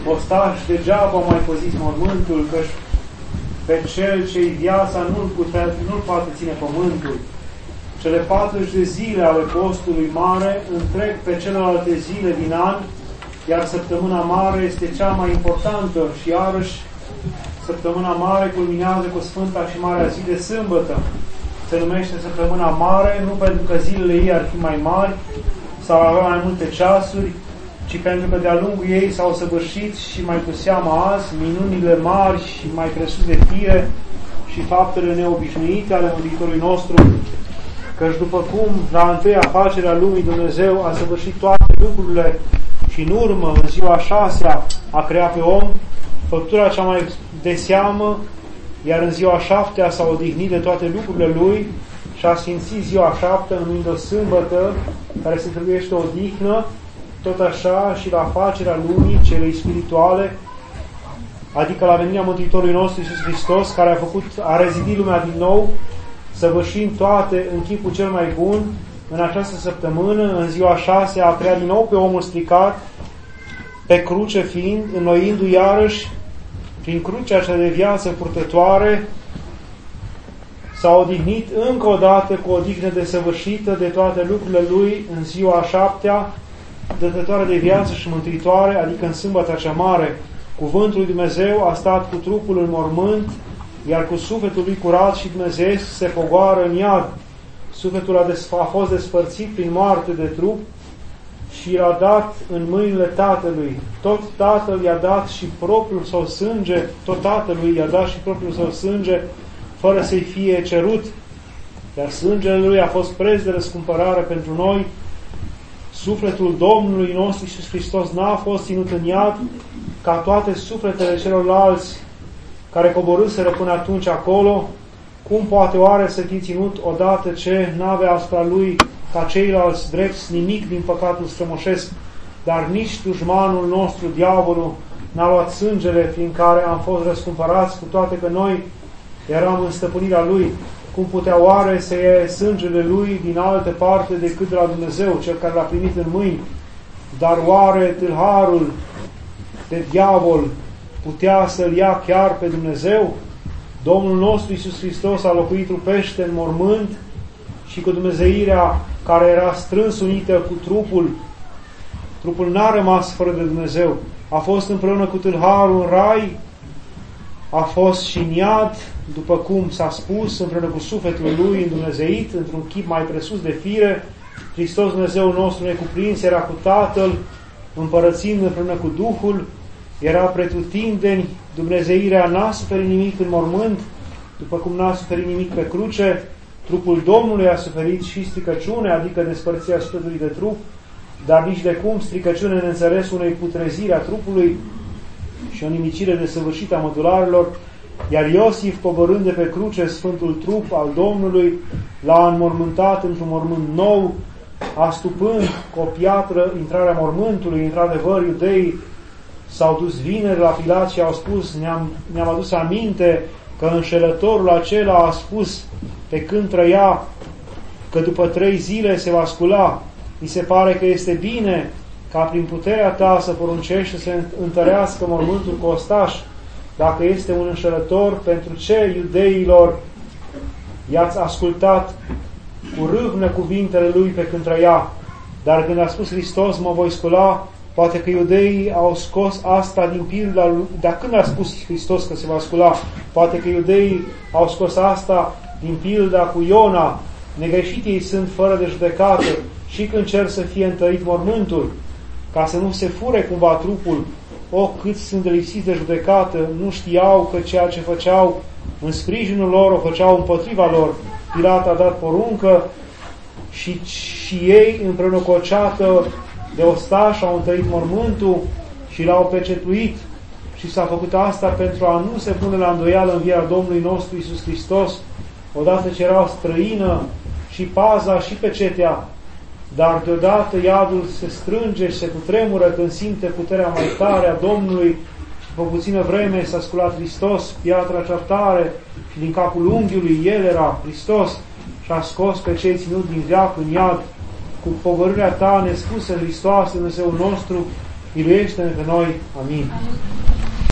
ostași degeaba mai păziți mormântul, căci pe cel ce-i viața nu-l poate ține pământul. Cele 40 de zile ale postului mare întrec pe celelalte zile din an, iar săptămâna mare este cea mai importantă și iarăși săptămâna mare culminează cu Sfânta și Marea zi de sâmbătă. Se numește săptămâna mare nu pentru că zilele ei ar fi mai mari sau avea mai multe ceasuri, ci pentru că de-a lungul ei s-au săvârșit și mai cu seamă azi minunile mari și mai presus de fire și faptele neobișnuite ale Mântuitorului nostru, căci după cum la întâia facere a lumii Dumnezeu a săvârșit toate lucrurile și în urmă, în ziua a 6-a, a creat pe om, făptura cea mai de seamă, iar în ziua a 7-a s-a odihnit de toate lucrurile lui și a sfințit ziua a 7-a numind-o sâmbătă, care se trebuiește odihnă, tot așa și la facerea lumii celei spirituale, adică la venirea Mântuitorului nostru Iisus Hristos, care a rezidit lumea din nou, săvârșind toate în chipul cel mai bun, în această săptămână, în ziua 6-a, a creat din nou pe omul stricat, pe cruce fiind, înnoindu-i iarăși, prin crucea cea de viață purtătoare, s-a odihnit încă o dată cu o odihnă desăvârșită de toate lucrurile lui în ziua a 7-a, dătătoare de viață și mântuitoare, adică în sâmbăta cea mare. Cuvântul lui Dumnezeu a stat cu trupul în mormânt, iar cu sufletul lui curat și Dumnezeu se pogoară în iad. Sufletul a fost despărțit prin moarte de trup și l-a dat în mâinile Tatălui. Tot Tatăl i-a dat și propriul său sânge, tot Tatălui i-a dat și propriul său sânge, fără să-i fie cerut. Iar sângele lui a fost preț de răscumpărare pentru noi. Sufletul Domnului nostru Iisus Hristos n-a fost ținut în iad ca toate sufletele celorlalți care coborâseră până atunci acolo. Cum poate oare să fie ținut odată ce n-avea asupra lui ca ceilalți drepți nimic din păcatul strămoșesc, dar nici dușmanul nostru, diavolul, n-a luat sângele prin care am fost răscumpărați, cu toate că noi eram în stăpânirea lui. Cum putea oare să ia sângele lui din altă parte decât de la Dumnezeu, cel care l-a primit în mâini? Dar oare tâlharul de diavol putea să-l ia chiar pe Dumnezeu? Domnul nostru Iisus Hristos a locuit trupește în mormânt și cu dumnezeirea care era strâns unită cu trupul n-a rămas fără de Dumnezeu. A fost împreună cu tâlharul în rai, a fost și în iad, după cum s-a spus, împreună cu sufletul lui îndumnezeit, într-un chip mai presus de fire. Hristos Dumnezeu nostru necuprins era cu Tatăl, împărățind împreună cu Duhul, era pretutindeni, dumnezeirea n-a suferit nimic în mormânt, după cum n-a suferit nimic pe cruce. Trupul Domnului a suferit și stricăciune, adică despărțirea sufletului de trup, dar nici de cum stricăciune în înțelesul unei putreziri a trupului și o nimicire desăvârșită a mădularelor, iar Iosif, coborând de pe cruce sfântul trup al Domnului, l-a înmormântat într-un mormânt nou, astupând cu o piatră intrarea mormântului. Într-adevăr, iudeii s-au dus vineri la Pilat și au spus, ne-am adus aminte că înșelătorul acela a spus pe când trăia că după 3 zile se va scula. Mi se pare că este bine ca prin puterea ta să poruncești să se întărească mormântul cu ostaș. Dacă este un înșelător, pentru ce iudeilor i-ați ascultat cu râvnă cuvintele lui pe când trăia? Dar când a spus Hristos, mă voi scula, poate că iudeii au scos asta din pilda lui. Dar când a spus Hristos că se va scula, poate că iudeii au scos asta din pilda cu Iona. Negreșit ei sunt fără de judecată și când cer să fie întărit mormântul, ca să nu se fure cumva trupul. O, cât sunt de lipsiți de judecată, nu știau că ceea ce făceau în sprijinul lor o făceau împotriva lor. Pilat a dat poruncă și ei împreună cu o ceată de ostași au întărit mormântul și l-au pecetuit. Și s-a făcut asta pentru a nu se pune la îndoială învierea Domnului nostru Iisus Hristos, odată ce era străină și paza și pecetea, dar deodată iadul se strânge și se cutremură când simte puterea mai tare a Domnului și după puțină vreme s-a sculat Hristos, piatra cea tare, și din capul unghiului el era Hristos și a scos pe cei ținuți din veac în iad. Cu pogorârea ta nespusă, Hristoase, Dumnezeul nostru, miluiește-ne pe noi. Amin. Amin.